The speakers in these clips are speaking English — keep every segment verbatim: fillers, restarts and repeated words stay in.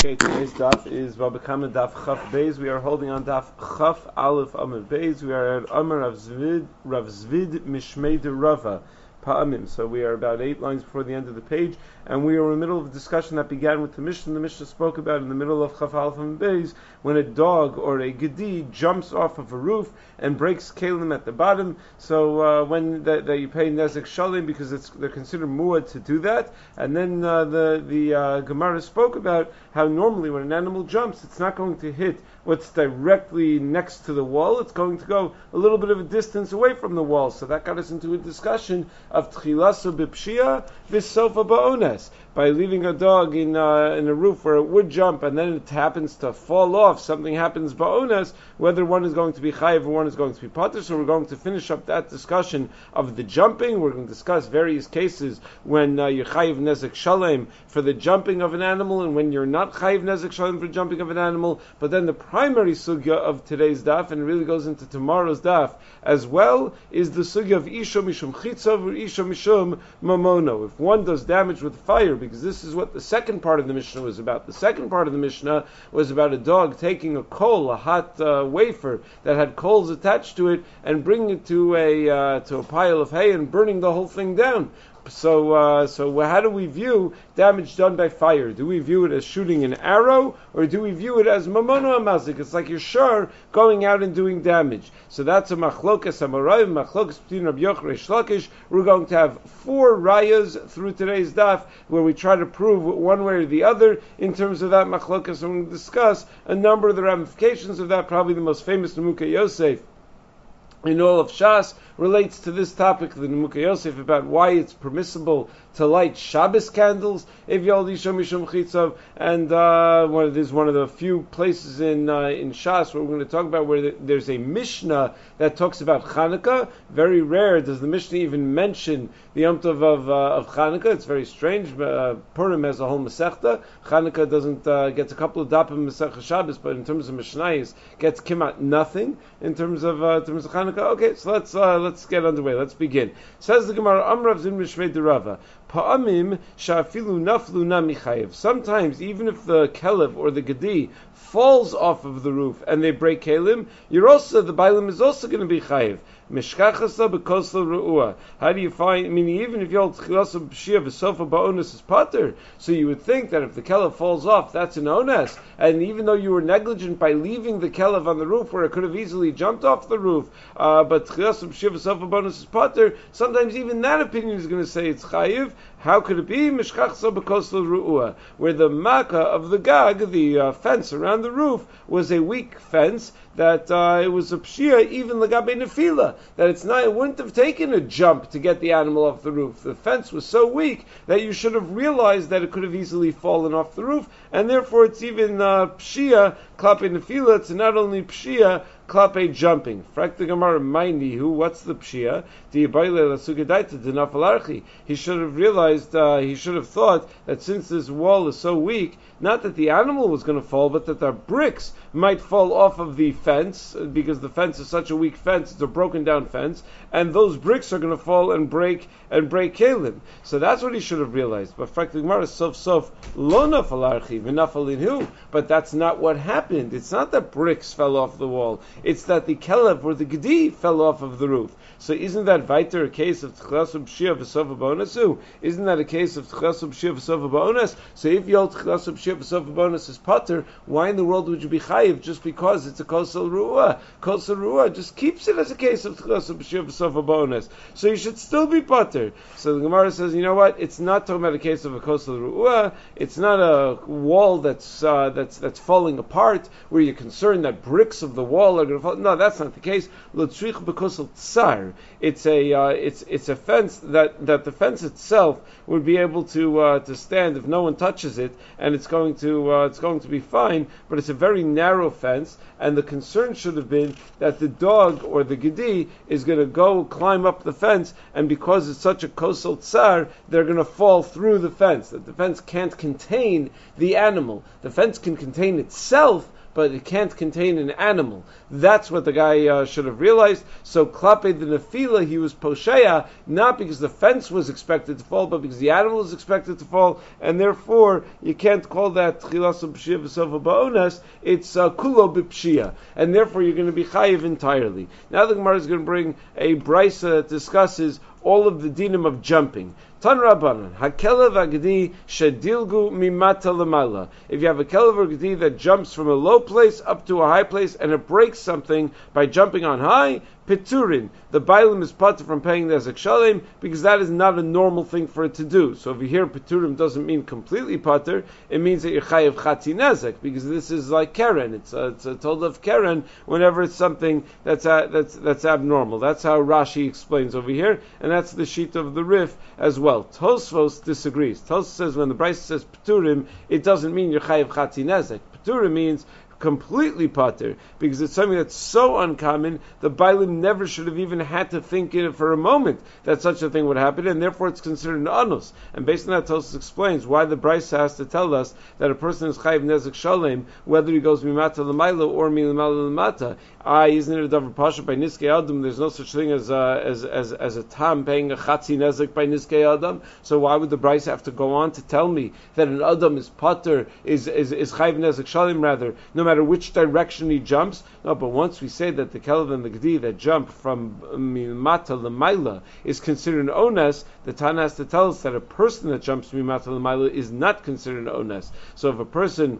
Okay, today's daf is Babakama Daf Chaf Beis. We are holding on Daf Chaf Aleph Amud Beis. We are at Amar Rav Zvid, Rav Zvid Mishmei de Rava Pa'amim. So we are about eight lines before the end of the page, and we are in the middle of a discussion that began with the Mishnah. The Mishnah spoke about in the middle of Chaf Aleph Amud Beis when a dog or a gedi jumps off of a roof and breaks kalim at the bottom. So uh, when that the, you pay nezek shalim because it's they're considered muad to do that. And then uh, the the uh, Gemara spoke about how normally when an animal jumps, it's not going to hit what's directly next to the wall. It's going to go a little bit of a distance away from the wall. So that got us into a discussion of tchilasu b'pshia v'sofa ba'ones. By leaving a dog in uh, in a roof where it would jump and then it happens to fall off, something happens ba'ones, whether one is going to be chayiv or one is going to be pater. So we're going to finish up that discussion of the jumping. We're going to discuss various cases when uh, you're chayiv nezek shalem for the jumping of an animal and when you're not chayiv nezek shalem for jumping of an animal. But then the primary sugya of today's daf, and it really goes into tomorrow's daf as well, is the sugya of isha mishum chitzav or isha mishum mamono. If one does damage with fire, because this is what the second part of the Mishnah was about. The second part of the Mishnah was about a dog taking a coal, a hot uh, wafer that had coals attached to it, and bringing it to a uh, to a pile of hay and burning the whole thing down. So, uh, so how do we view damage done by fire? Do we view it as shooting an arrow, or do we view it as mamono amazik? It's like you're sure going out and doing damage. So that's a machlokas amarayim, machlokas between Rabbi Yochanan and Reish Lakish. We're going to have four rayas through today's daf, where we try to prove one way or the other in terms of that machlokas, and we'll discuss a number of the ramifications of that. Probably the most famous Nemukah Yosef in all of Shas relates to this topic, the Nemukah Yosef, about why it's permissible to light Shabbos candles, if Yaldi Shom Mishum Chitzav, and uh, one of, this is one of the few places in uh, in Shas where we're going to talk about where the, there's a Mishnah that talks about Chanukah. Very rare does the Mishnah even mention the Yom Tov of, uh, of Chanukah. It's very strange. Uh, Purim has a whole Masechta. Chanukah doesn't, uh, gets a couple of dapim Masechta Shabbos, but in terms of Mishnayos, gets kimat nothing in terms of uh, in terms of Chanukah. Okay, so let's uh, let's get underway. Let's begin. Says the Gemara, Amrav Zin Mishmei de Rava. Pa'amim shafilu naflu namichayev. Sometimes, even if the kelev or the gedi falls off of the roof and they break kalim, you're also the bailim is also going to be chayev. Mishkachasa bekosel ru'ua. How do you find? Meaning, even if you hold tchilasu b'shia v'sofa ba'ones is pater, so you would think that if the kelev falls off, that's an ones. And even though you were negligent by leaving the kelev on the roof, where it could have easily jumped off the roof, uh, but tchilasu b'shia v'sofa ba'ones is pater, sometimes even that opinion is going to say it's chayiv. How could it be? Mishkachsa bekosel ru'ua, where the makkah of the gag, the uh, fence around the roof, was a weak fence, that uh, it was a pshia, even legabe nefila, that it's not, it wouldn't have taken a jump to get the animal off the roof. The fence was so weak that you should have realized that it could have easily fallen off the roof, and therefore it's even uh, pshia, klape nefila, it's not only pshia, klape jumping. Frak the Gemara, mindy who? What's the pshia? He should have realized, uh, he should have thought that since this wall is so weak, not that the animal was going to fall, but that the bricks might fall off of the fence, because the fence is such a weak fence, it's a broken down fence, and those bricks are going to fall and break and break kalim. So that's what he should have realized. But frak the Gemara, sof sof lo nafal archi v'nafalin hu. But that's not what happened. It's not that bricks fell off the wall. It's that the kelev or the gedi fell off of the roof. So isn't that weiter a case of tchilasu b'shia v'sofa ba'onesu? Isn't that a case of tchilasu b'shia v'sofa ba'ones? So if you hold tchilasu b'shia v'sofa ba'ones is pater, why in the world would you be chayiv just because it's a kosel ru'ah? Kosel ru'ah just keeps it as a case of tchilasu b'shia v'sofa ba'ones. So you should still be pater. So the Gemara says, you know what? It's not talking about a case of a kosel ru'ah. It's not a wall that's uh, that's that's falling apart where you're concerned that bricks of the wall are going to fall. No, that's not the case. L'tzrich b'kosel tsar. It's a uh, it's it's a fence that, that the fence itself would be able to uh, to stand if no one touches it, and it's going to uh, it's going to be fine. But it's a very narrow fence, and the concern should have been that the dog or the gedi is going to go climb up the fence, and because it's such a kosel tsar, they're going to fall through the fence. That the fence can't contain the animal. The fence can contain itself, but it can't contain an animal. That's what the guy uh, should have realized. So klape the nefila, he was posheya, not because the fence was expected to fall, but because the animal was expected to fall, and therefore you can't call that tchilas b'pshia v'sofa ba'onas. It's uh, kulo b'pshia, and therefore you're going to be chayiv entirely. Now the Gemara is going to bring a brisa that discusses all of the dinim of jumping. Tan Rabbanan, hakelev agdi shedilgu mimata lemala. If you have a kelev or agdi that jumps from a low place up to a high place and it breaks something by jumping on high, Piturin, the Bailim is patur from paying nezek shalem because that is not a normal thing for it to do. So if you hear Piturim doesn't mean completely patur, it means that you're chayiv chatzi nezek because this is like Keren. It's a, it's a told of Keren whenever it's something that's a, that's that's abnormal. That's how Rashi explains over here, and that's the sheet of the Rif as well. Tosfos disagrees. Tosfos says when the Brisa says Piturim, it doesn't mean you're chayiv chatzi nezek. Piturim means completely pater, because it's something that's so uncommon, the Bailim never should have even had to think in it for a moment that such a thing would happen, and therefore it's considered an anus. And based on that, Tosfos explains why the Brisa has to tell us that a person is chayiv nezek shalem, whether he goes mimata l'mayla or milimala l'mata. Ah, isn't it a davar pasha by niskei adam? There's no such thing as uh, as as as a tam paying a chatzi nezek by niskei adam. So why would the Brisa have to go on to tell me that an adam is pater, is is is chayiv nezek shalem rather, no matter which direction he jumps? No, but once we say that the kelev and the gedi that jump from mimata l'mayla is considered an ones, the Tana has to tell us that a person that jumps from mimata l'mayla is not considered an ones. So if a person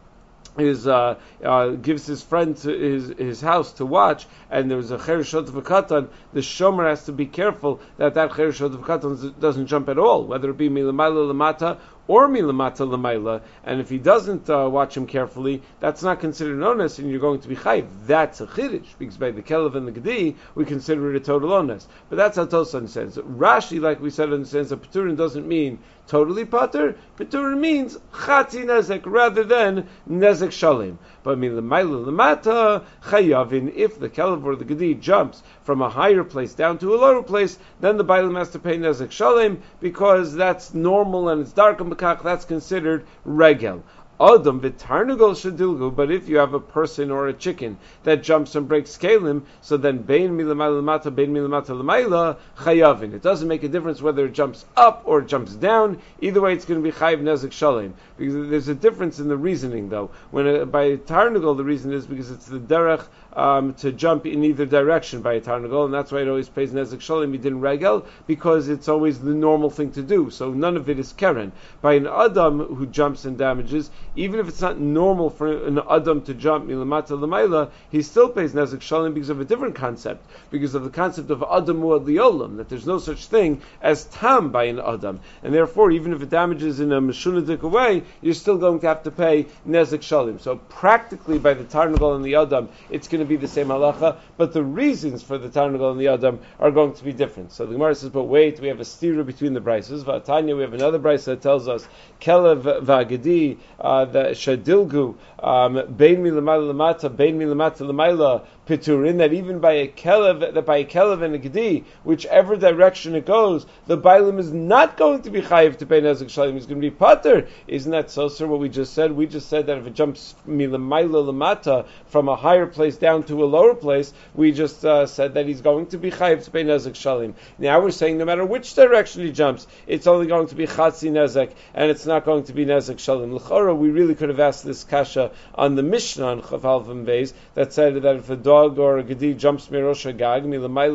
is uh, uh, gives his friend to his his house to watch, and there's a cherishot v'katan, the shomer has to be careful that that cherishot v'katan doesn't jump at all, whether it be milamayla lamata or milamata lamayla, and if he doesn't uh, watch him carefully, that's not considered an onus, and you're going to be chayiv. That's a chiddush, because by the kelev and the gedi, we consider it a total onus. But that's how Tosfos understands. Rashi, like we said, understands that Peturin doesn't mean totally pater. Peturin means chatzi nezek rather than nezek shalim. But milamayla lamata chayavin, if the kelev or the gedi jumps from a higher place down to a lower place, then the bailim has to pay nezek shalim, because that's normal and it's dark and that's considered regel. Adam v'tarnugol shadilgu, but if you have a person or a chicken that jumps and breaks kalim, so then bein milamayla lamata, bein milamata lamayla chayavin. It doesn't make a difference whether it jumps up or it jumps down. Either way, it's going to be chayiv nezek shalim. Because there's a difference in the reasoning, though. When a, by tarnugol, the reason is because it's the derech um, to jump in either direction by a tarnugol, and that's why it always pays nezek shalim midin regel, because it's always the normal thing to do. So none of it is keren. By an adam who jumps and damages, even if it's not normal for an adam to jump milamata l'mayla, he still pays nezek shalim because of a different concept, because of the concept of adam u'ad liolam, that there's no such thing as tam by an adam, and therefore even if it damages in a meshunadik way, you're still going to have to pay nezek shalim. So practically by the tarnugol and the adam, it's going to be the same halacha, but the reasons for the tarnugol and the adam are going to be different. So the Gemara says, but wait, we have a stira between the brises. V'atanya, we have another brisa that tells us kelev v'agedi, uh, the shadilgu, um, bein milamata lamata, bein milamata lamayla piturin, that even by a kelev, that by a kelev and a gedi, whichever direction it goes, the bailim is not going to be chayiv to pay nezek shalim. He's going to be pater. Isn't that so, sir? What we just said, we just said that if it jumps milamayla lamata from a higher place down to a lower place, we just uh, said that he's going to be chayiv to pay nezek shalim. Now we're saying no matter which direction he jumps, it's only going to be chatzi nezek, and it's not going to be nezek shalim. L'chora, we really could have asked this kasha on the Mishnah on Chav Alvim Beis that said that if a dog or a gedi jumps mirosh hagag,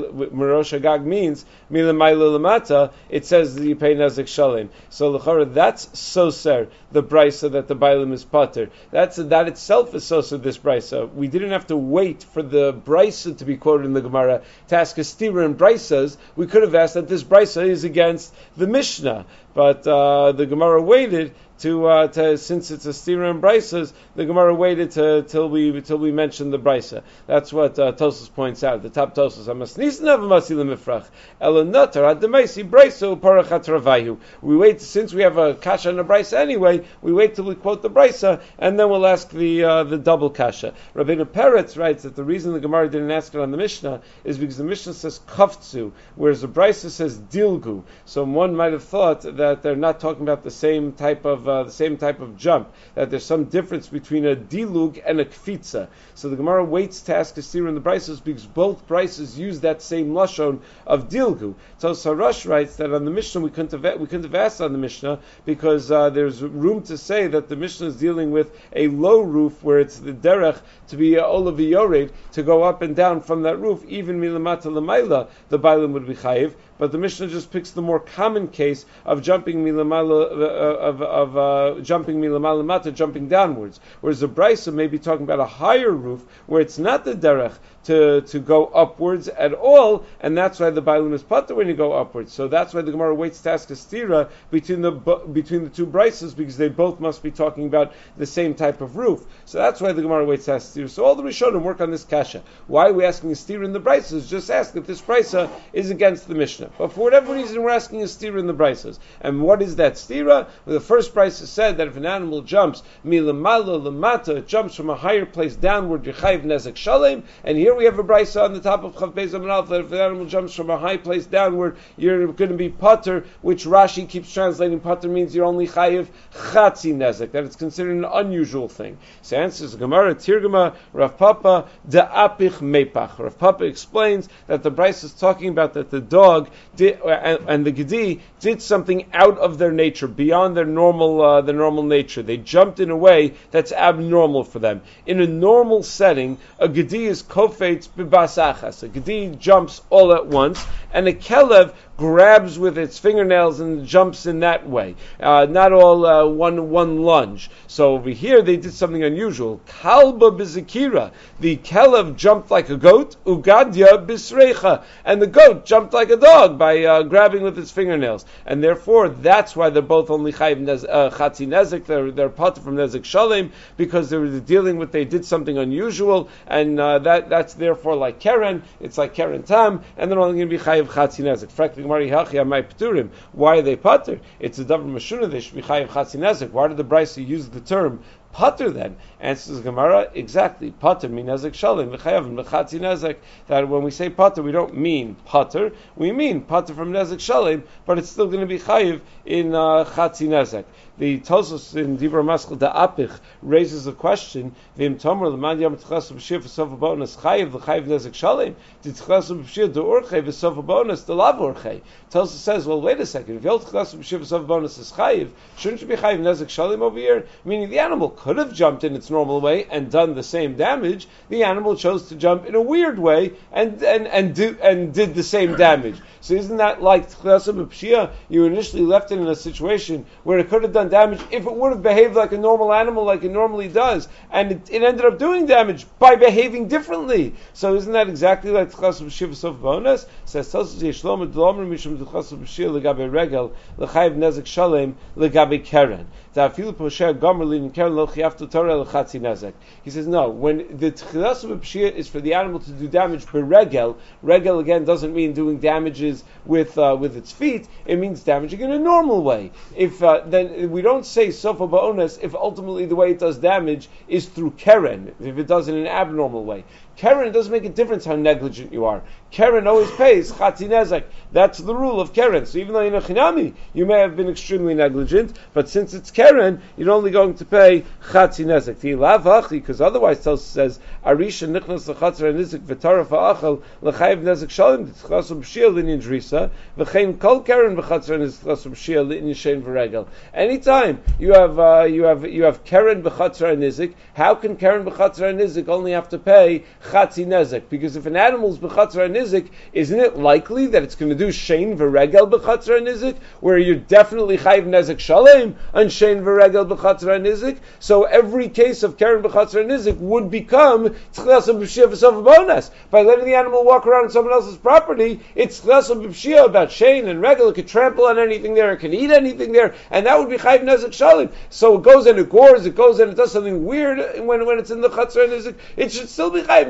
mirosh hagag means milamayla lamata, it says that you pay nezek shalim. So l'chora, that's so ser, the brisa that the bailim is pater. That's that itself is so ser, this brisa. We didn't have to wait for the brisa to be quoted in the Gemara to ask a stira in brisas. We could have asked that this brisa is against the Mishnah, but uh, the Gemara waited to, uh, to since it's a stira and brisas, the Gemara waited to, till we till we mentioned the brisa. That's what uh, Tosfos points out. The top Tosfos, we wait since we have a kasha and a brisa anyway. We wait till we quote the brisa, and then we'll ask the uh, the double kasha. Rabbeinu Peretz writes that the reason the Gemara didn't ask it on the Mishnah is because the Mishnah says kaftzu, whereas the brisa says dilgu. So one might have thought that they're not talking about the same type of of uh, the same type of jump, that there's some difference between a dilug and a kfitza. So the Gemara waits to ask a stira in the Brisos because both Brisos use that same lashon of dilgu. So Sarash writes that on the Mishnah we couldn't have we couldn't have asked on the Mishnah because uh, there's room to say that the Mishnah is dealing with a low roof where it's the derech to be uh, olav yored to go up and down from that roof, even milamata lamaila, the bailim would be chayiv. But the Mishnah just picks the more common case of jumping milamala, uh, of, of uh, jumping milamala mata, jumping downwards. Whereas the Brisa may be talking about a higher roof where it's not the derech to, to go upwards at all, and that's why the bailim is pater when you go upwards. So that's why the Gemara waits to ask a stira between the between the two Brisas, because they both must be talking about the same type of roof. So that's why the Gemara waits to ask a stira. So all the Rishonim work on this kasha. Why are we asking a stira in the Brisas? Just ask if this Brisa is against the Mishnah. But for whatever reason, we're asking a stira in the Brisas. And what is that stira? Well, the first Brisa said that if an animal jumps milamala lamata, it jumps from a higher place downward, yechayiv nezek shalem. And here we have a Brisa on the top of Chav Beis Amud Aleph that if an animal jumps from a high place downward, you're going to be pater, which Rashi keeps translating pater means you're only chayiv chatzi nezek, that it's considered an unusual thing. So answers the Gemara, Tirgama, Rav Papa, Da'apich Mepach. Rav Papa explains that the Brisa is talking about that the dog did, and, and the Gedi did something out of their nature, beyond their normal uh, their normal nature. They jumped in a way that's abnormal for them. In a normal setting, a Gedi is kofetz b'basachas. A Gedi jumps all at once, and a Kelev grabs with its fingernails and jumps in that way. Uh, not all uh, one one lunge. So over here they did something unusual. Kalba bizakira. The Kelev jumped like a goat. Ugadya bisrecha. And the goat jumped like a dog by uh, grabbing with its fingernails. And therefore that's why they're both only chayiv nez, uh, chatzi nezek. They're, they're pater from nezek shalem because they were dealing with, they did something unusual, and uh, that that's therefore like Keren. It's like Keren Tam, and they're only going to be chayiv chatzi nezek. Why are they pater? It's a davar mashuna. They should be chayiv chatzi nezek. Why did the Brisa use the term pater then? Answers Gemara, exactly. Pater mean nezek shalem v'chayav and v'chatzi nezek. That when we say pater, we don't mean pater. We mean pater from nezek shalem, but it's still going to be chayiv in uh, chatzi nezek. The Tosos in Dibra Maskal Da'apich raises a question. V'im tomer l'man yam t'chas b'shir v'sof bonus chayiv v'chayiv nezek shalem. T'chas b'shir de'orchei v'sof bonus de'lav orchei. Tosos says, well, wait a second. If yol t'chas b'shir v'sof bonus is chayiv, shouldn't you be chayiv nezek shalem over here? Meaning the animal could have jumped in its normal way and done the same damage. The animal chose to jump in a weird way and and and do and did the same damage. So isn't that like t'chas b'shir? You initially left it in a situation where it could have done damage if it would have behaved like a normal animal, like it normally does, and it, it ended up doing damage by behaving differently. So isn't that exactly like t'chas b'shir v'sof bonus? Says Tosos Yeshlom D'Lomer Mishum t'chas b'shir legabe regel lechayiv nezek shalem legabe keren. He says no. When the t'chas b'shir is for the animal to do damage per regel, regel again doesn't mean doing damages with uh, with its feet. It means damaging in a normal way. If uh, then we don't say sofa ba'onas if ultimately the way it does damage is through keren, if it does it in an abnormal way. Keren, it doesn't make a difference how negligent you are. Keren always pays chatzi nezek. That's the rule of Keren. So even though you're chinami, you may have been extremely negligent, but since it's Keren, you're only going to pay chatzi nezek. Because otherwise, Tosos says, Arisha nichnas l'chatzer nizik v'tara fa'achal l'chayiv nezek shalim t'chasum b'shir l'inyan drisa v'chein kol Keren v'chatzer nizik t'chasum b'shir l'inyan shein v'regel. Anytime you have uh, you have you have Keren b'chatzer nizik, how can Keren b'chatzer nizik only have to pay chatzi nezek? Because if an animal's b'chatzer nizik, isn't it likely that it's going to do shein v'regel b'chatzer nizik, where you're definitely chayiv nezek shalem and shein v'regel b'chatzer nizik? So every case of Keren b'chatzer nizik would become t'chlas b'shia v'sof bonus. By letting the animal walk around on someone else's property, it's t'chlas b'shia about shein and regel. It could trample on anything there, it can eat anything there, and that would be chayiv nezek shalem. So it goes and it gores, it goes and it does something weird when when it's in the chatzer nizik. It should still be chayiv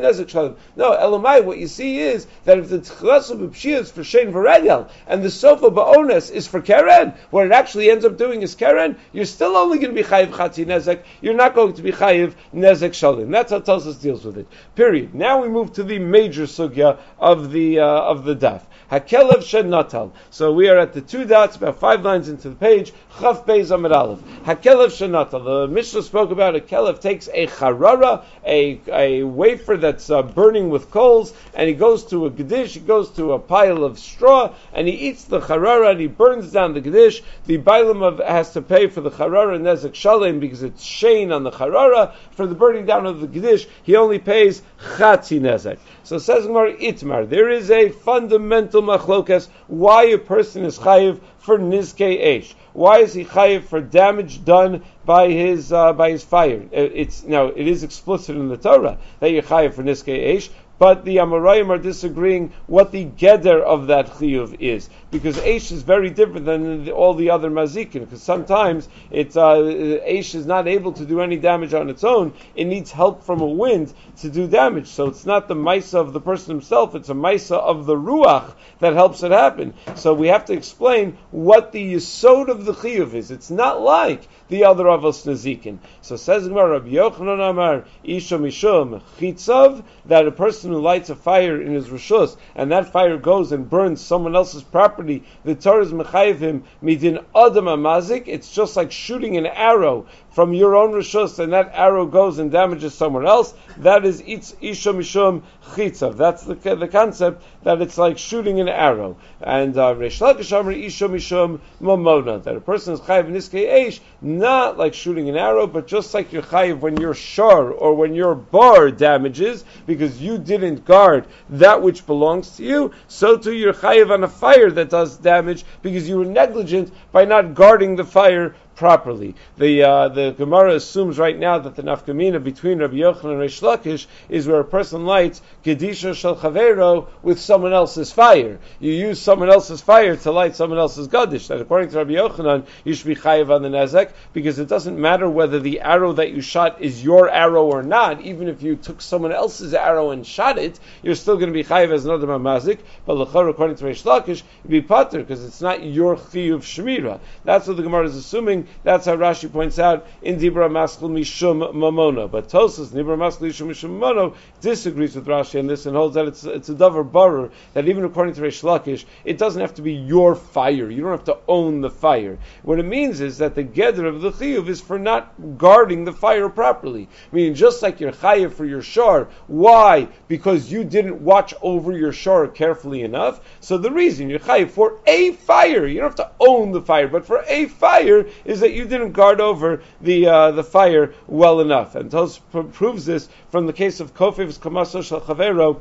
nezek shalim. No, Elamai, what you see is that if the tchalasu b'pshia is for shein v'regel, and the sofa ba'ones is for keren, what it actually ends up doing is keren, you're still only going to be chayiv chatzi nezek, you're not going to be chayiv nezek shalim. That's how Tosfos deals with it. Period. Now we move to the major sugya of the, uh, of the daf. Hakelev shenatal. So we are at the two dots, about five lines into the page, Chaf Beis Amud Aleph. Hakelev shenatal. The Mishnah spoke about a kelev takes a charara, a, a wafer that's uh, burning with coals, and he goes to a gedish, he goes to a pile of straw, and he eats the charara, and he burns down the gedish. The bailam of has to pay for the charara nezek shalem because it's shein on the charara. For the burning down of the gedish, he only pays chatzi nezek. So says Gemara Itmar, there is a fundamental machlokas why a person is chayiv for nizkei eish. Why is he chayiv for damage done by his uh, by his fire? It's now it is explicit in the Torah that you're chayiv for nizkei eish, but the Amoraim are disagreeing what the geder of that chiyuv is, because eish is very different than the, all the other mazikin. Because sometimes it's uh, eish is not able to do any damage on its own; it needs help from a wind to do damage. So it's not the maisa of the person himself; it's a maisa of the ruach that helps it happen. So we have to explain what the yesod of the chiyuv is. It's not like the other avos nazikin. So says Gemara, Rabbi Yochanan Amar Isha Mishum Chitzav, that a person who lights a fire in his rishus and that fire goes and burns someone else's property, the Torah is mechayiv him midin adam amazik. It's just like shooting an arrow from your own rishus and that arrow goes and damages someone else. That is Isha Mishum Chitzav. That's the the concept, that it's like shooting an arrow. And Reish Lakish Amar Isha Mishum Mamona, that a person is chayiv niskei eish, not like shooting an arrow, but just like you're chayiv when your shar or when your bar damages because you didn't guard that which belongs to you, so too you're chayiv on a fire that does damage because you were negligent by not guarding the fire properly. The uh, the Gemara assumes right now that the nafkamina between Rabbi Yochanan and Reish Lakish is where a person lights Kedisha Shel Chavero with someone else's fire. You use someone else's fire to light someone else's Gadish. That according to Rabbi Yochanan, you should be chayiv on the nezek, because it doesn't matter whether the arrow that you shot is your arrow or not. Even if you took someone else's arrow and shot it, you're still going to be chayiv as another mamazik. But l'chor, according to Reish Lakish, you'd be pater because it's not your chiyuv shmira. That's what the Gemara is assuming. That's how Rashi points out in Dibra Maskul Mishum Mamono. But Tosfos, Dibra Maskul Mishum Mamono, disagrees with Rashi on this and holds that it's, it's a davar barer, that even according to Reish Lakish, it doesn't have to be your fire. You don't have to own the fire. What it means is that the geder of the chiyuv is for not guarding the fire properly. Meaning, just like you're chayiv for your shar. Why? Because you didn't watch over your shar carefully enough. So the reason you're chayiv for a fire, you don't have to own the fire, but for a fire is that you didn't guard over the uh, the fire well enough. And Tosfos proves this from the case of Kofev's Kamaso Shel Chavero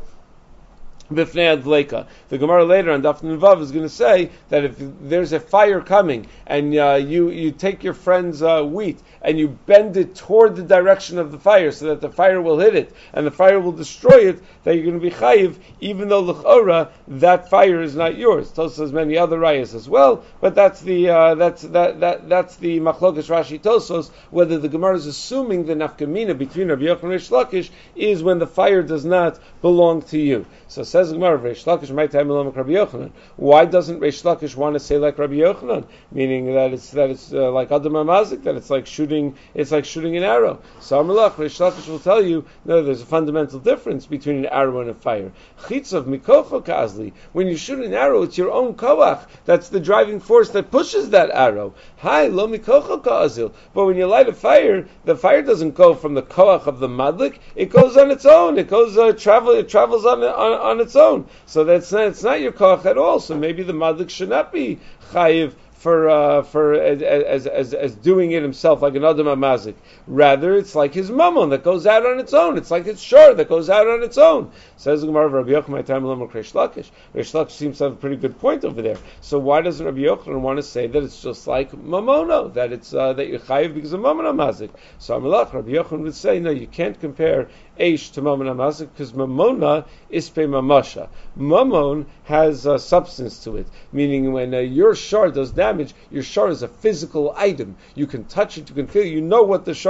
B'fnei Adleika. The Gemara later on Daf Nun Vav is going to say that if there's a fire coming and uh, you you take your friend's uh, wheat and you bend it toward the direction of the fire so that the fire will hit it and the fire will destroy it, that you're going to be chayiv, even though l'chora that fire is not yours. Tosfos has many other rayas as well, but that's the uh, that's that that that's the machlokas Rashi Tosfos, whether the Gemara is assuming the nafkamina between Rabbi Yochanan and Reish Lakish is when the fire does not belong to you. So says the Gemara, Reish Lakish might have Rabbi Yochanan. Why doesn't Reish Lakish want to say like Rabbi Yochanan, meaning that it's that it's uh, like Adam Amazik, that it's like shooting it's like shooting an arrow? So Amalach, Reish Lakish will tell you no, there's a fundamental difference between an arrow and a fire. Chitzav mikocho kazli. When you shoot an arrow, it's your own koach. That's the driving force that pushes that arrow. Hi, lo mikocho kazil. But when you light a fire, the fire doesn't go from the koach of the madlik. It goes on its own. It goes uh, travel. It travels on on on its own. So that's not, it's not your koach at all. So maybe the madlik should not be chayiv for uh, for as, as as as doing it himself like an Adam Amazik. Rather, it's like his mammon that goes out on its own. It's like his shor that goes out on its own. Says the Gemara, Rabbi Yochanan, my time alone, Reish Lakish. Reish Lakish seems to have a pretty good point over there. So why doesn't Rabbi Yochanan want to say that it's just like mamono, that it's uh, that you're chayiv because of mammon Amazik? So Amalach, Rabbi Yochanan would say, no, you can't compare Eish to Mammon Amazik because Mamona is pe mamasha. Mammon has uh, substance to it, meaning when uh, your shar does damage, your shar is a physical item. You can touch it, you can feel it, you know what the shar is.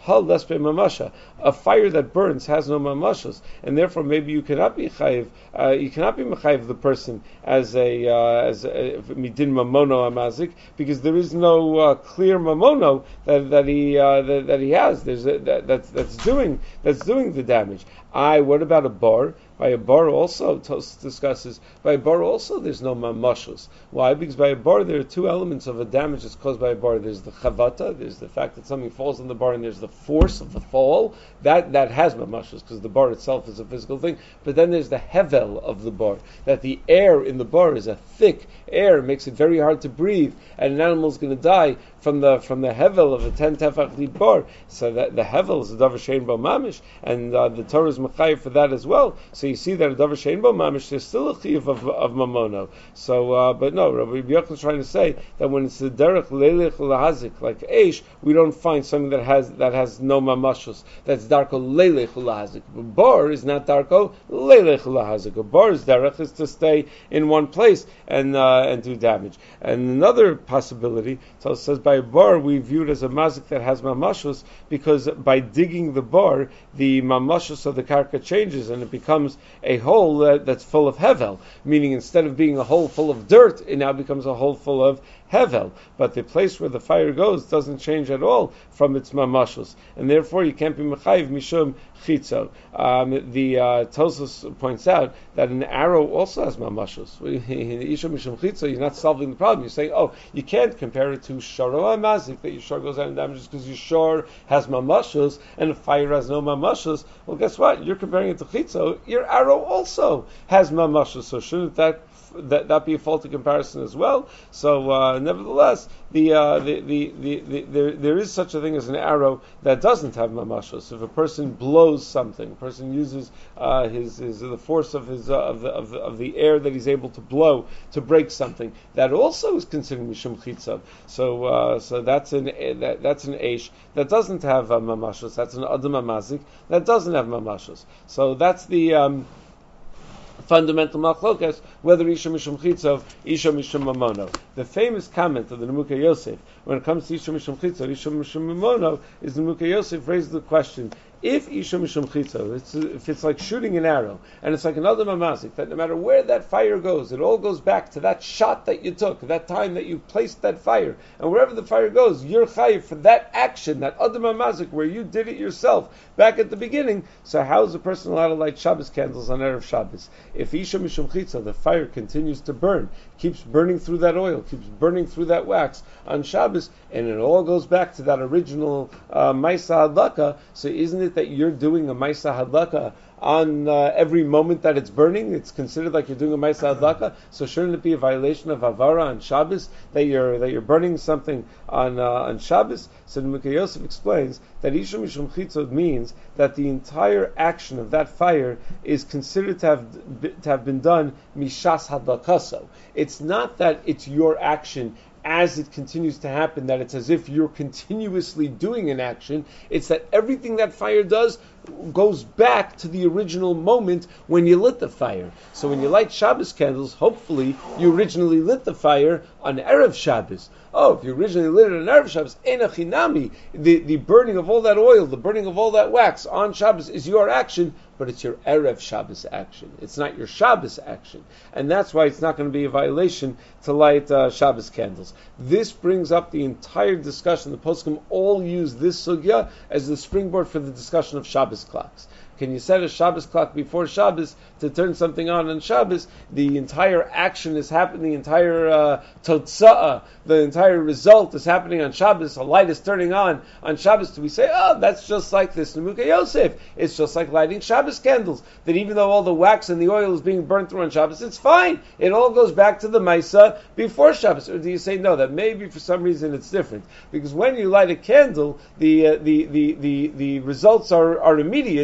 hal lespe mamasha. A fire that burns has no mamashos, and therefore maybe you cannot be chayiv. Uh, you cannot be mechayiv the person as a uh, as a, midin mamono amazik, because there is no uh, clear mamono that that he uh, that, that he has. There's a, that, that's that's doing that's doing the damage. I. What about a bar? By a bar also, Tos discusses, by a bar also there's no mamashos. Why? Because by a bar there are two elements of a damage that's caused by a bar. There's the chavata, there's the fact that something falls on the bar, and there's the force of the fall. That that has mamashos, because the bar itself is a physical thing. But then there's the hevel of the bar, that the air in the bar is a thick air, makes it very hard to breathe, and an animal's going to die from the from the hevel of a ten tefach li bar. So that the hevel is a davar shein bo mamish, and uh, the Torah is mechayiv for that as well. So you see that a davar shein bo mamish, there's still a chiyuv of, of mamono. So, uh, but no, Rabbi Yochanan is trying to say that when it's the derech leilech lahazik like eish, we don't find something that has that has no mamashos. That's darko leilech lahazik. A bar is not darko leilech lahazik. A bar's derech is to stay in one place and uh, and do damage. And another possibility, so it says by a bar we view it as a mazik that has mamashos, because by digging the bar, the mamashos of the karka changes and it becomes a hole that, that's full of hevel, meaning instead of being a hole full of dirt, it now becomes a hole full of hevel. But the place where the fire goes doesn't change at all from its mamashos, and therefore you can't be mechayiv mishum chitzo. Um, the uh, Tosfos points out that an arrow also has mamashos. Isha mishum chitzo, you're not solving the problem. You're saying, oh, you can't compare it to shoro mazik, that your shor goes out and damages because your shor has mamashos and the fire has no mamashos. Well, guess what? You're comparing it to chitzo. Your arrow also has mamashos, so shouldn't that That, that be a faulty comparison as well? So, uh, nevertheless, the, uh, the, the, the, the there there is such a thing as an arrow that doesn't have mamashos. If a person blows something, a person uses uh, his, his the force of his uh, of the of the of the air that he's able to blow to break something, that also is considered mishum chitzav. So, uh, so that's an that, that's an eish that doesn't have uh, mamashos. That's an adam amazik that doesn't have mamashos. So that's the um, fundamental machlokas, whether Isha Mishum Chitzov, Isha Mishum Mamono. The famous comment of the Nemuka Yosef, when it comes to Isha Mishum Chitzov, Isha Mishum Mamono, is the Nemuka Yosef raised the question, if Isha Mishum Chitzov, it's, if it's like shooting an arrow, and it's like another mamazik, that no matter where that fire goes, it all goes back to that shot that you took, that time that you placed that fire, and wherever the fire goes, you're chayiv for that action, that other mamazik, where you did it yourself, back at the beginning. So how is a person allowed to light Shabbos candles on Erev Shabbos? If Isha Mishum Chitzov, the fire continues to burn, keeps burning through that oil, keeps burning through that wax on Shabbos, and it all goes back to that original uh, Maisa Hadlaka, so isn't it that you're doing a Maisa Hadlaka on uh, every moment that it's burning? It's considered like you're doing a Maisa Hadlaka, so shouldn't it be a violation of Havara on Shabbos that you're that you're burning something on uh, on Shabbos? So the Nemuka Yosef explains that Isha Mishum Chitzot means that the entire action of that fire is considered to have to have been done Mishas Hadlakaso. It's not that it's your action as it continues to happen, that it's as if you're continuously doing an action. It's that everything that fire does goes back to the original moment when you lit the fire. So when you light Shabbos candles, hopefully you originally lit the fire on Erev Shabbos. Oh, if you originally lit it on Erev Shabbos, Enachinami, the, the burning of all that oil, the burning of all that wax on Shabbos is your action, but it's your Erev Shabbos action. It's not your Shabbos action. And that's why it's not going to be a violation to light uh, Shabbos candles. This brings up the entire discussion. The poskim all use this sugya as the springboard for the discussion of Shabbos clocks. Can you set a Shabbos clock before Shabbos to turn something on on Shabbos? The entire action is happening, the entire uh, totza'ah, the entire result is happening on Shabbos. A light is turning on on Shabbos. Do we say, oh, that's just like this Nemuka Yosef? It's just like lighting Shabbos candles. That even though all the wax and the oil is being burnt through on Shabbos, it's fine. It all goes back to the Maisa before Shabbos. Or do you say, no, that maybe for some reason it's different? Because when you light a candle, the uh, the, the, the, the results are, are immediate, and they're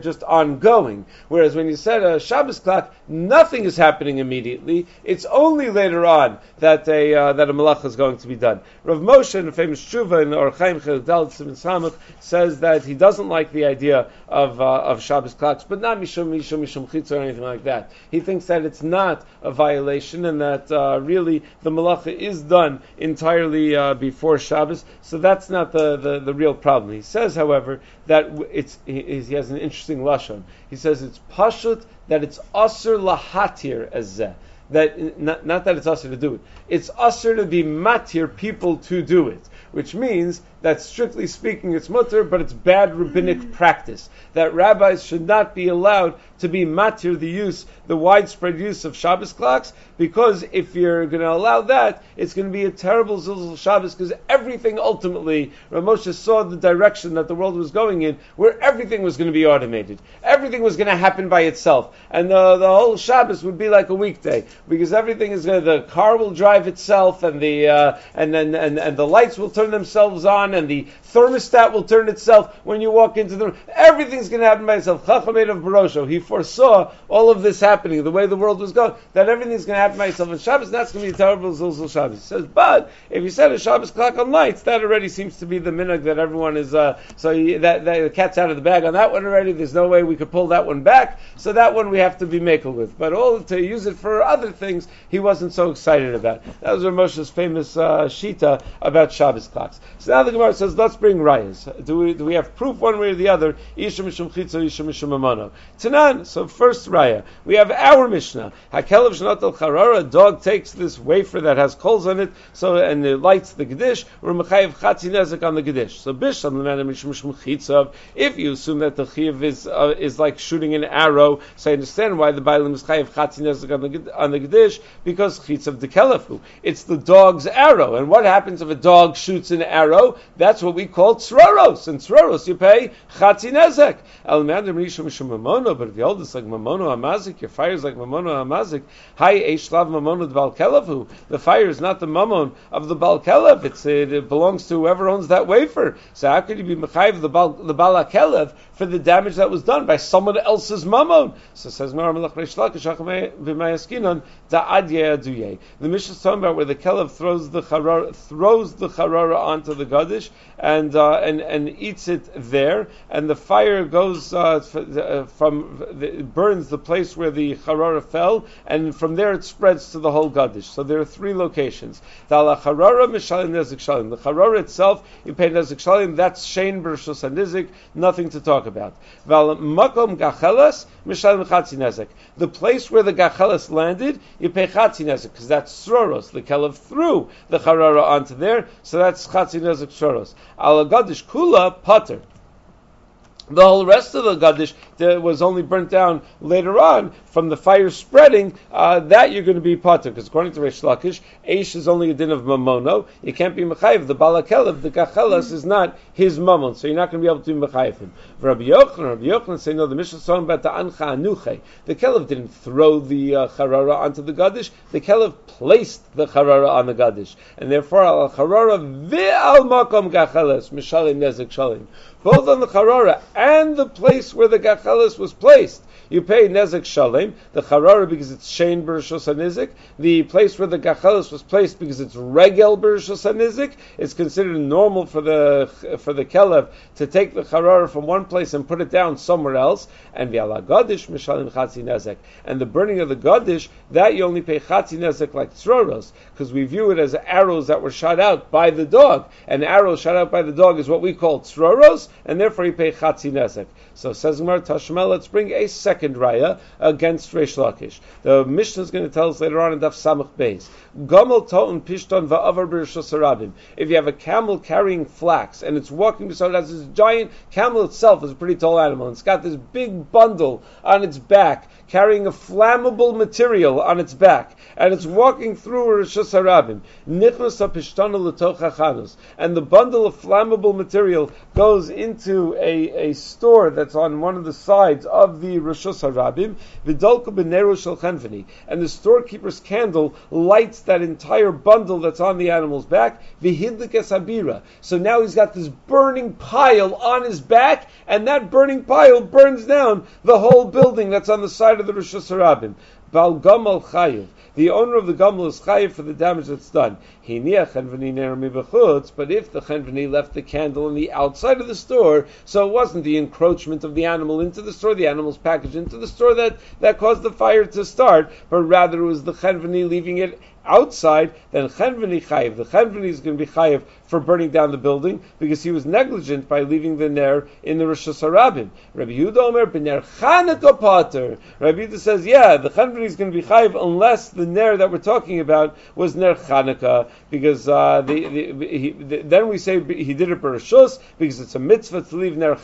just ongoing. Whereas when you set a Shabbos clock, nothing is happening immediately. It's only later on that a uh, that a malacha is going to be done. Rav Moshe, in a famous tshuva in Or Chaim Chiluk Daled Siman Samach, says that he doesn't like the idea of uh, of Shabbos clocks, but not mishum mishum mishum chitza or anything like that. He thinks that it's not a violation and that uh, really the malacha is done entirely uh, before Shabbos. So that's not the, the, the real problem. He says, however, that it's he, he has an interesting lashon. He says it's pashut that it's asur lahatir as zeh. That not, not that it's asur to do it. It's asur to be matir people to do it, which means that strictly speaking it's mutter, but it's bad rabbinic practice. That rabbis should not be allowed to be matir the use, the widespread use of Shabbos clocks, because if you're going to allow that, it's going to be a terrible zilzal Shabbos, because everything ultimately, Rav Moshe saw the direction that the world was going in, where everything was going to be automated. Everything was going to happen by itself. And the, the whole Shabbos would be like a weekday, because everything is going to, the car will drive itself, and the, uh, and, and, and, and the lights will turn themselves on, and the thermostat will turn itself when you walk into the room. Everything's going to happen by itself. Chacham of Barosho, he foresaw all of this happening, the way the world was going, that everything's going to happen by itself on Shabbos, and that's going to be a terrible zilzal Shabbos. He says, but if you set a Shabbos clock on lights, that already seems to be the minhag that everyone is, uh, so you, that, that the cat's out of the bag on that one already. There's no way we could pull that one back, so that one we have to be makel with. But all to use it for other things, he wasn't so excited about. That was Rav Moshe's famous uh, shita about Shabbos clocks. So now the Gemara says, let's bring rayas. Do we do we have proof one way or the other? Isha mishum chitza, isha mishum mamono. Tanan. So first raya, we have our Mishnah. Hakelev shnatel charara. A dog takes this wafer that has coals on it, so and it lights the gedish. Or mechayev chatzi nezek on the gedish. So bisham lemana mishum mishum chitza. If you assume that the chiyuv is uh, is like shooting an arrow, so I understand why the bailim is chayev chatzi nezek on the on the gedish, because chitzav dekelefu. It's the dog's arrow, and what happens if a dog shoots an arrow? That's what we call tzroros. And tzroros you pay chatzi nezek. El me'adim rishum mishum mamono. But if the oldest like mamono hamazik, your fire is like mamono hamazik. Hi eishlav mamono bal kelevu. The fire is not the mamon of the bal kelev. It's it, it belongs to whoever owns that wafer. So how could you be mechayiv the bal the bal kelev for the damage that was done by someone else's mamon? So says Mar Melech Reish Lakish v'mayaskinon da'adye aduye. The Mishnah is talking about where the kelev throws the charara, throws the charara onto the gadish and uh, and and eats it there, and the fire goes uh, from it burns the place where the charara fell, and from there it spreads to the whole gadish. So there are three locations. The charara mishalim nezik shalim. The charara itself you pay nezik shalim. That's shein b'rishos hanizik. Nothing to talk about. Val makom gachelas mishalim chatzi nezik. The place where the gachelas landed, you pay chatzi nezik because that's sroros. The kelev threw the charara onto there, so that's chatzi nezik sroros. Al gadish kula pater. The whole rest of the gadish that was only burnt down later on from the fire spreading, uh, that you're going to be pater, because according to Reish Lakish, Eish is only a din of mamono. You can't be mechayiv. The balakelev, the gachelas, is not his mamon, so you're not going to be able to be mechayiv him. Rabbi Yochanan, Rabbi Yochanan say, no, the Mishnah is talking about the ancha anuche. The kelev didn't throw the uh, charara onto the gadish. The kelev placed the charara on the gadish, and therefore al charara ve'al makom gachelas mishalim nezek shalim. Both on the charara and the place where the gachelas was placed, you pay nezek shalem. The charara because it's shein b'rishos hanizik. The place where the gachelas was placed because it's regel b'rishos hanizik. It's considered normal for the for the kelev to take the charara from one place and put it down somewhere else. And v'ala gadish mishalim chatzi nezek. And the burning of the gadish, that you only pay chatzi nezek like tzroros, because we view it as arrows that were shot out by the dog. And arrows shot out by the dog is what we call tzroros, and therefore you pay chatzi nezek. So says Gemara Tashma, let's bring a second raya against Reish Lakish. The Mishnah is going to tell us later on in Daf Samach Beis. Gomel to'un pishton va'avar b'rishos harabim. If you have a camel carrying flax and it's walking beside it, has this giant camel itself is a pretty tall animal, and it's got this big bundle on its back carrying a flammable material on its back, and it's walking through Rishos Harabim. Nichnas ha'pishtana l'toch hachanus, and the bundle of flammable material goes into a, a store that's on one of the sides of the Rishos Rishos Harabim v'dolku b'nero shel chenveni, and the storekeeper's candle lights that entire bundle that's on the animal's back. V'hidlik es habira. So now he's got this burning pile on his back, and that burning pile burns down the whole building that's on the side of the Rishos Harabim. Bal Gamal Chayiv. The owner of the Gamal is Chayiv for the damage that's done. But if the Chenveni left the candle on the outside of the store, so it wasn't the encroachment of the animal into the store, the animal's package into the store that, that caused the fire to start, but rather it was the Chenveni leaving it outside, then Chenveni Chayiv. The Chenveni is going to be Chayiv for burning down the building because he was negligent by leaving the Ner in the Rishos Harabim. Rabbi Yehuda Omer b'ner Chanukah pater. Rabbi Yehuda says, yeah, the Chenveni is going to be Chayiv unless the Ner that we're talking about was Ner Chanukah, because uh, the, the, he, the, then we say he did it b'Rishos because it's a mitzvah to leave Ner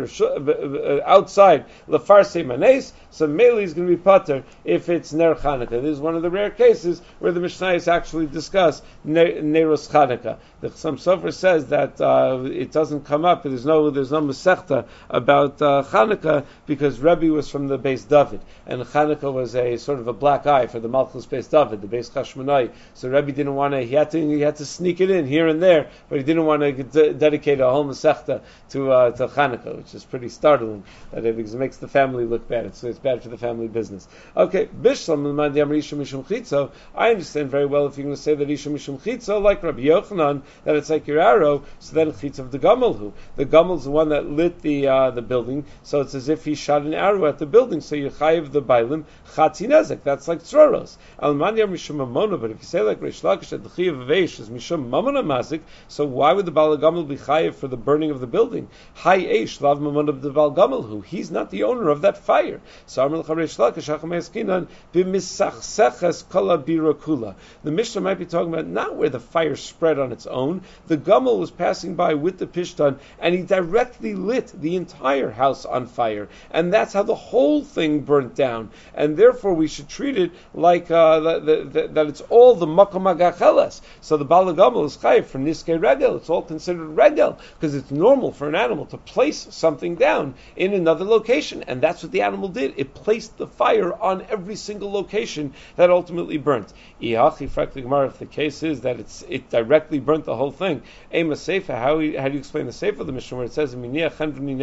Chanukah outside lefarsei manes. So Meli is going to be pater if it's Ner Chanukah. This is one of the rare cases where the Mishnayos actually discuss Neros Chanukah. The Chassam Sofer says that uh, it doesn't come up. There's no there's no Masechta about uh, Chanukah because Rebbe was from the Beis David, and Chanukah was a sort of a black eye for the Malchus Beis David, the Beis Chashmonai. So Rebbe didn't want to. He had to. He had to sneak it in here and there, but he didn't want to de- dedicate a whole Masechta to uh, to Chanukah, which is pretty startling. That it, because it makes the family look bad. It's, it's bad for the family business. Okay, Bishlam L'Madi Isha Mishum Chitzo. I understand very well if you're going to say that Isha Mishum Chitzo, like Rabbi Yochanan, that it's like your arrow, so then Chitz of the Gamalhu. The Gamal is the one that lit the uh, the building, so it's as if he shot an arrow at the building, so you chayiv the Bailim, Chatzi Nezek, that's like Tzroros. Almanya Mishum Mamona, but if you say like Reish Lakish that the Chiyav of Eish is Mishum Mamona Mazik, so why would the Baal Gamal be chayiv for the burning of the building? Hai Eish, Lav Mamona of the Baal Gamalhu, he's not the owner of that fire. So Amr L'cha Reish Lakish, Hacham Eskinan, B'misachseches Kala Birakula. The Mishnah might be talking about not where the fire spread on its own. The Gamal was passing by with the Pishtan, and he directly lit the entire house on fire, and that's how the whole thing burnt down. And therefore, we should treat it like uh, the, the, the, that it's all the Makom Agacheles. So the Bala Gamal is chayiv for Niskei Regel. It's all considered Regel because it's normal for an animal to place something down in another location, and that's what the animal did. It placed the fire on every single location that ultimately burnt. If the case is that it's it directly burnt the whole thing, Ema Seifa, how, how do you explain the Seifa of the Mishnah where it says where if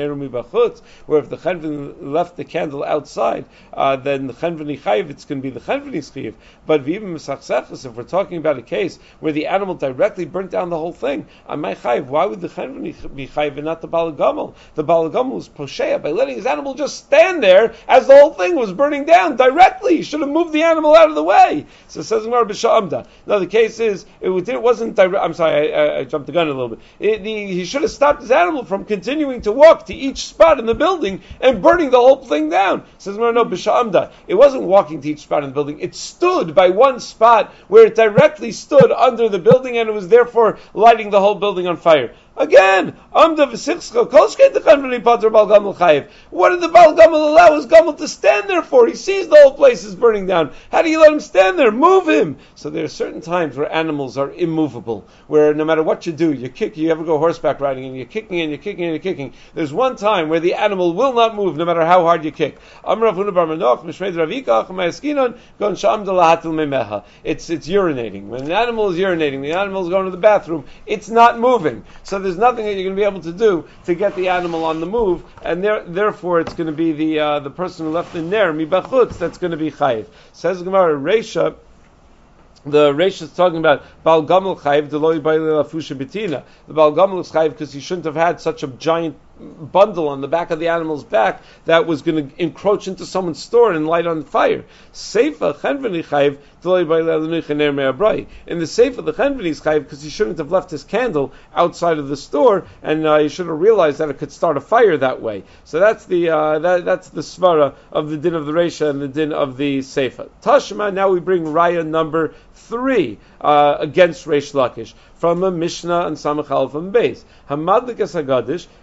the Chenveni left the candle outside, uh, then the Chenveni Chayiv, it's going to be the Chenveni's Chayiv. But V'im Mesachsechus, if we're talking about a case where the animal directly burnt down the whole thing, on my Chayiv, why would the Chenveni be Chayiv and not the Baal Gamal? The Baal Gamal was Posheya by letting his animal just stand there as the whole thing was burning down directly. He should have moved the animal out of the way. So it says Gemara B'Sha'amda. Now the case is, it, it wasn't direct. I'm sorry, I, I jumped the gun a little bit. It, the, he should have stopped his animal from continuing to walk to each spot in the building and burning the whole thing down. It says no, no, B'Sha'amda. It wasn't walking to each spot in the building. It stood by one spot where it directly stood under the building, and it was therefore lighting the whole building on fire. Again, Amda v'sichska kolshkeit the Chenveni pater Baal Gamal chayiv. What did the Baal Gamal allow his Gamal to stand there for? He sees the whole place is burning down. How do you let him stand there? Move him. So there are certain times where animals are immovable, where no matter what you do, you kick, you ever go horseback riding and you're kicking and you're kicking and you're kicking. There's one time where the animal will not move no matter how hard you kick. Amr Rav Huna bar Manoch, Mishmeid Ravika, Chamayaskinon, Gon Shamda lahatil memeha. It's it's urinating. When an animal is urinating, the animal is going to the bathroom. It's not moving. So there's nothing that you're going to be able to do to get the animal on the move, and there, therefore it's going to be the uh, the person who left the ner mibachutz that's going to be chayiv. Says Gemara Reisha. The Reish is talking about Baal Gamal chayiv deloi b'ilei lafusha betina. The Baal Gamal is chayiv because he shouldn't have had such a giant bundle on the back of the animal's back that was going to encroach into someone's store and light on fire. Seifa Chenveni chayiv deloi b'ilei lenuich ner me'abrai. In the Seifa, the Chenveni is chayiv because he shouldn't have left his candle outside of the store, and uh, he should have realized that it could start a fire that way. So that's the uh, that, that's the svara of the din of the Reisha and the din of the Seifa. Tashma. Now we bring raya number three uh, against Reish Lakish from a Mishnah and Samach Aleph and Beis. Hamadlikas Hagadish, if a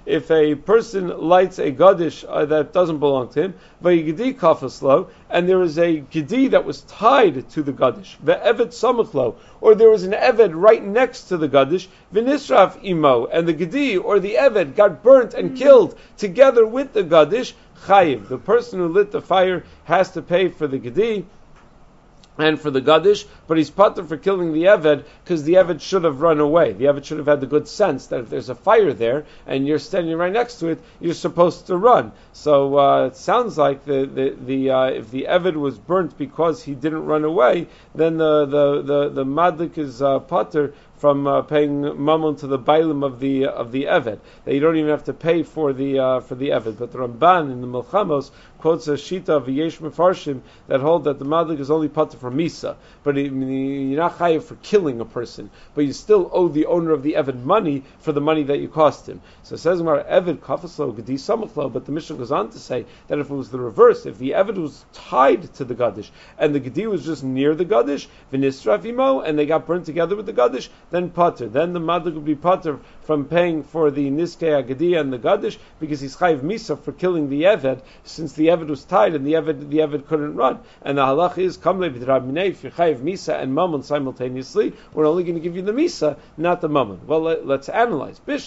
a person lights a gadish uh, that doesn't belong to him, vayigdi kafaslo, and there is a gedi that was tied to the gadish, ve'eved samachlo, or there was an eved right next to the gadish, v'nisraf imo, and the gedi or the eved got burnt and killed together with the gadish, chayiv. The person who lit the fire has to pay for the gedi and for the gadish, but he's patur for killing the eved because the eved should have run away. The eved should have had the good sense that if there's a fire there and you're standing right next to it, you're supposed to run. So uh, it sounds like the the, the uh, if the eved was burnt because he didn't run away, then the the the, the madlik is uh, patur from uh, paying mammon to the bailim of the uh, of the eved. That you don't even have to pay for the uh, for the eved. But the Ramban in the Milchamos quotes a shita of Yesh Mefarshim that hold that the madlik is only patur for misa, but it, you're not chayav for killing a person, but you still owe the owner of the eved money for the money that you cost him. So it says Gemara eved kafaslo gedi samachlo, but the Mishnah goes on to say that if it was the reverse, if the eved was tied to the gadish and the gedi was just near the gadish, v'nisraf imo, and they got burnt together with the gadish, then patur. Then the madlik would be patur from paying for the niskei agadi and the gadish because he's chayav misa for killing the eved, since the eved was tied and the eved the eved couldn't run. And the halach is kamle b'drabminei, if you're chayav misa and mammon simultaneously, we're only going to give you the misa, not the mammon. Well, let, let's analyze. If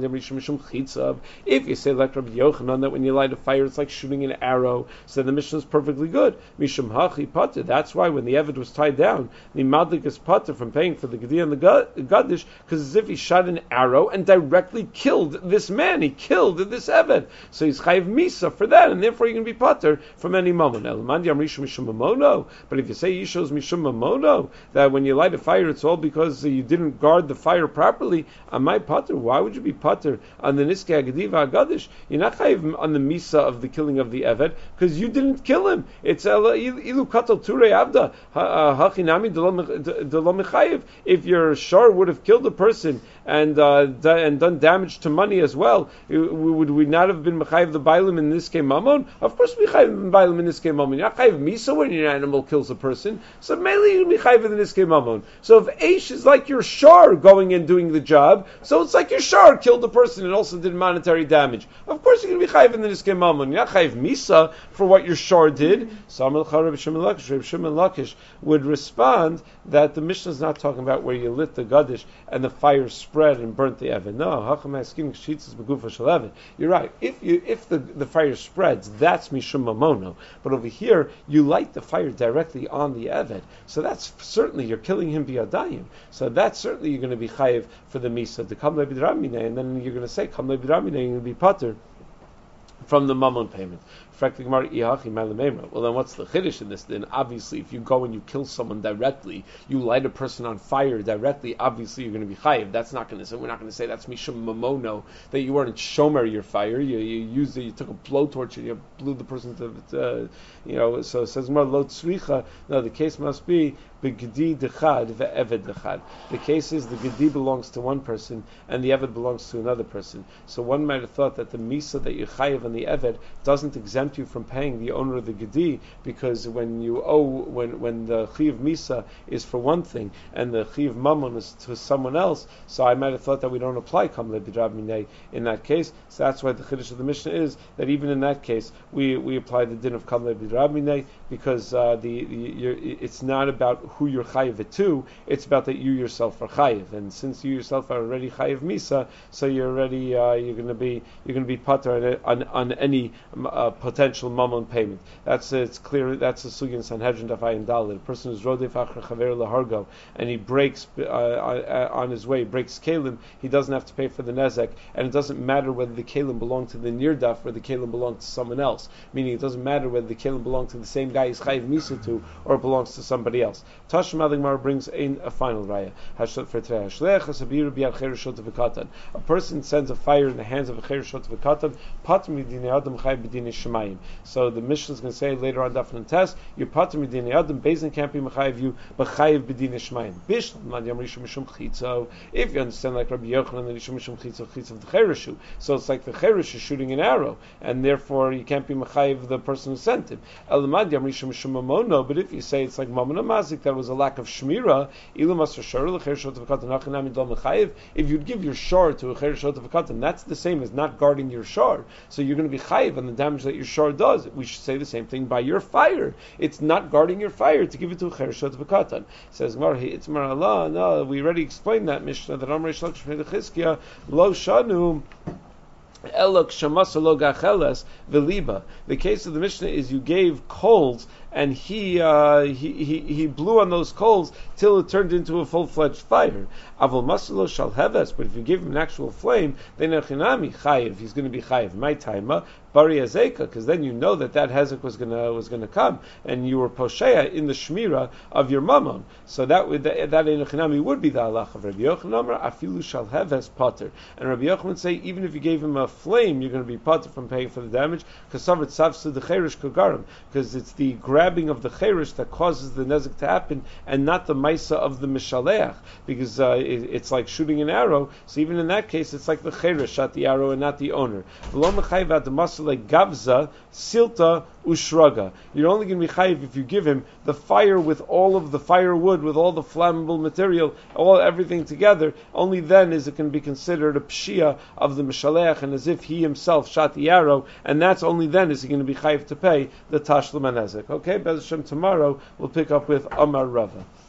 you say like Rabbi Yochanan that when you light a fire it's like shooting an arrow, so the Mishnah is perfectly good. Mishum hachi patur. That's why when the eved was tied down, the madlik is patur from paying for the gedi and the gadish, because as if he shot an arrow and directly killed this man, he killed this eved, so he's chayav misa for that, and therefore you're going to be patur from any mammon. But if you say yishos mishum mamono, that when you light a fire it's all because you didn't guard the fire properly, on my patur, why would you be patur on the niskei agadi v'agadish? You're not chayav on the misa of the killing of the eved because you didn't kill him. It's ilu katal turei avda hachinami delom mechayev. If your shar would have killed a person and uh, and done damage to money as well, would we not have been mechayev the bailim in this case mammon? Of course we chayav bailim in this case mammon. You're not chayav misa when your animal kills a person. So mainly you'll be chayav in this case mammon. So if Aish is like your shar going and doing the job, so it's like your shar killed the person and also did monetary damage. Of course you're going to be chayav in this case mammon. You're not chayav misa for what your shar did. So Rabbi Shimon Lakish would respond that the Mishnah is not talking about where you lit the gadish and the fire spread and burnt the eved. No, hacham asking sheetzes begufa shel eved. You're right. If you if the, the fire spreads, that's mishum mamono. But over here, you light the fire directly on the eved, so that's certainly you're killing him biyadayim. So that's certainly you're going to be chayiv for the misa to kam lebidramine, and then you're going to say kam lebidramine, you're going to be patur from the mammon payment. Well, then what's the chiddush in this? Then obviously, if you go and you kill someone directly, you light a person on fire directly. Obviously, you're going to be chayiv. That's not going to say. We're not going to say that's mishum mamono, that you weren't shomer your fire. You you used it. You took a blowtorch and you blew the person to, uh, you know. So it says more lo tzricha. No, the case must be begedi dechad ve'eved dechad. The case is the gedi belongs to one person and the eved belongs to another person. So one might have thought that the misa that you chayiv on the eved doesn't exempt you from paying the owner of the gedi, because when you owe, when when the chiv misa is for one thing and the chiv mammon is to someone else, so I might have thought that we don't apply kamle b'drab minei in that case. So that's why the chiddush of the Mishnah is that even in that case we, we apply the din of kamle b'drab minei, because uh, the, the you're, it's not about who you're chayiv it to, it's about that you yourself are chayiv, and since you yourself are already chayiv misa, so you're already uh, you're going to be you're going to be patur on, on, on any uh, potential mammon payment. That's uh, it's clear. That's a sugya in Sanhedrin Daf Ayin Daled. A person who's rodef achar chaver lahargo and he breaks uh, uh, on his way, breaks kalim, he doesn't have to pay for the nezek, and it doesn't matter whether the kalim belong to the nirdaf or the kalim belong to someone else. Meaning, it doesn't matter whether the kalim belong to the same guy he's chayiv misa to or it belongs to somebody else. Tashma Adagmar brings in a final raya. A person sends a fire in the hands of a cherishot v'katan. midinei adam, chayiv b'dinei shemayim. So the Mishnah is going to say later on, Daf and test, you're pater midinei adam, Beis can't be mechayiv you, but chayiv b'dinei shemayim. Bishlam mad yam rishon mishum chitzo. If you understand like Rabbi Yochanan, then rishon mishum chitzo chitzo of the chereshu. So it's like the cheresh is shooting an arrow, and therefore you can't be mechayiv the person who sent him. Elamad yam rishon mishum mamono. But if you say it's like mamona mazik, that was a lack of shmira. Ilu masar shor lechereshot of katan achinami dol mechayiv. If you'd give your shor to a chereshot of katan, that's the same as not guarding your shor. So you're going to be chayiv on the damage that your shor does. We should say the same thing by your fire. It's not guarding your fire to give it to a chereshot of katan. It says Mar it's Mar Allah. No, we already explained that Mishnah that Amrei Shlach Shmei Chizkiya lo shanu. Elok shamasa lo gacheles veliba. The case of the Mishnah is you gave coals and he, uh, he he he blew on those coals till it turned into a full-fledged fire. Avol masalo shal heves. But if you give him an actual flame, then echinami chayiv. He's going to be chayiv. My timer bari azeka, because then you know that that hezek was going to was going to come, and you were posheya in the shmira of your mammon. So that would that, that in echinami would be the halach of Rabbi Yochanan. Afilu shal heves pater. And Rabbi Yochanan would say even if you gave him a flame, you're going to be pater from paying for the damage, because savat savsu the cherish kogarim, because it's the grabbing of the cherish that causes the nezik to happen, and not the maisa of the mishaleach, because uh, it, it's like shooting an arrow. So even in that case, it's like the cherish shot the arrow and not the owner. Like gavza, silta, ushraga. You're only going to be chayiv if you give him the fire with all of the firewood, with all the flammable material, all everything together. Only then is it going to be considered a pshia of the mishaleach, and as if he himself shot the arrow, and that's only then is he going to be chayiv to pay the tashlim and ezek. Okay, Bez Hashem, tomorrow we'll pick up with Amar Rava.